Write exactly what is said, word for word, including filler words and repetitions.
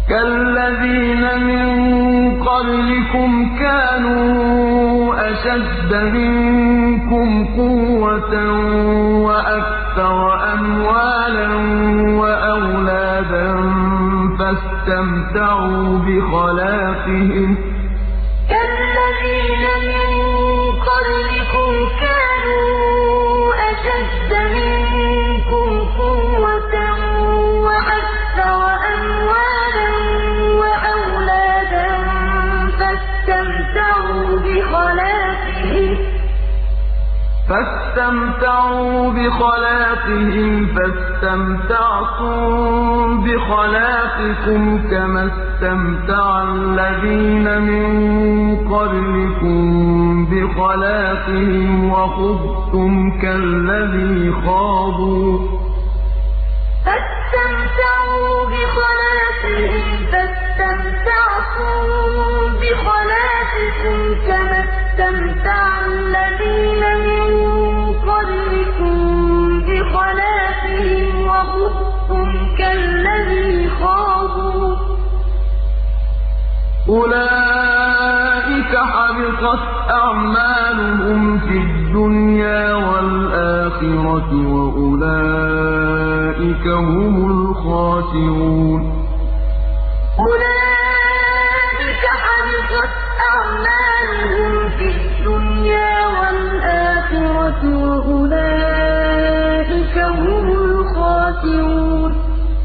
كالذين من قبلكم كانوا أشد منكم قوة وأكثر أموالا وأولادا فاستمتعوا بخلاقهم كالذين من قبلكم كانوا أشد منكم قوة وأكثر أموالا وأولادا فاستمتعوا بخلاقهم فاستمتعوا بخلاقهم فاستمتعتم بخلاقكم كما استمتع الذين من قبلكم بخلاقهم وخضتم كالذي خاضوا فاستمتعوا بخلاقهم فاستمتعتم بخلاقكم كما استمتع الذين من قبلكم بخلاقهم وخضتم كالذي خاضوا أولئك حبطت أعمالهم